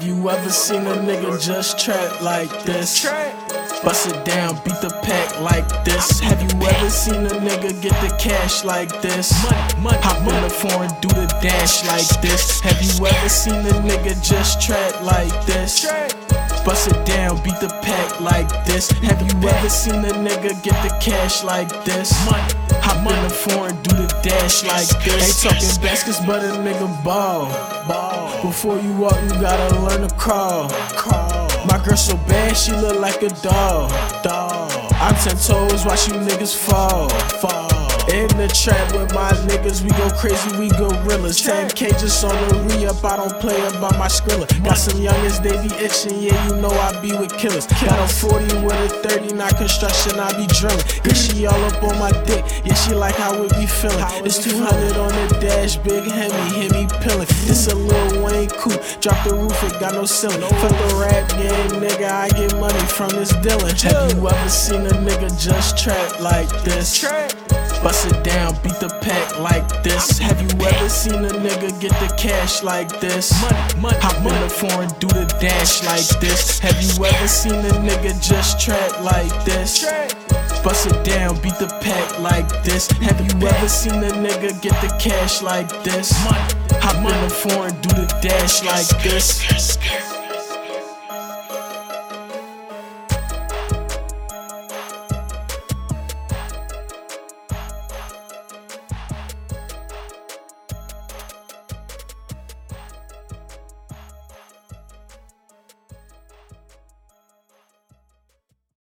you ever seen a nigga just trap like this? Bust it down, beat the pack like this. Have you ever seen a nigga get the cash like this? Hop in the foreign, do the dash like this. Have you ever seen a nigga just trap like this? Bust it down, beat the pack like this. Have you ever seen a nigga get the cash like this? Hop in the foreign, do the dash like this. Ain't talking baskets, but a nigga ball. Before you walk, you gotta learn to crawl. My girl so bad, she look like a dog. I'm 10 toes, watch you niggas fall. In the trap with my niggas, we go crazy, we gorillas. 10K just on the re-up, I don't play about my skrilla. Got some youngins, they be itching, yeah, you know I be with killers. Got a 40 with a 30, not construction, I be drilling. Yeah, she all up on my dick, yeah, she like how it be feeling. It's 200 on the dash, big Hemi, hit me pillin'. This a Lil Wayne coupe, drop the roof, it got no ceiling. Fuck the rap game, nigga, I get money from this Dylan. Have you ever seen a nigga just trap like this? Bust it down, beat the pack like this. Have you ever seen a nigga get the cash like this? Hop in the foreign, do the dash like this. Have you ever seen a nigga just trap like this? Bust it down, beat the pack like this. Have you ever seen a nigga get the cash like this? Hop in the foreign, do the dash like this.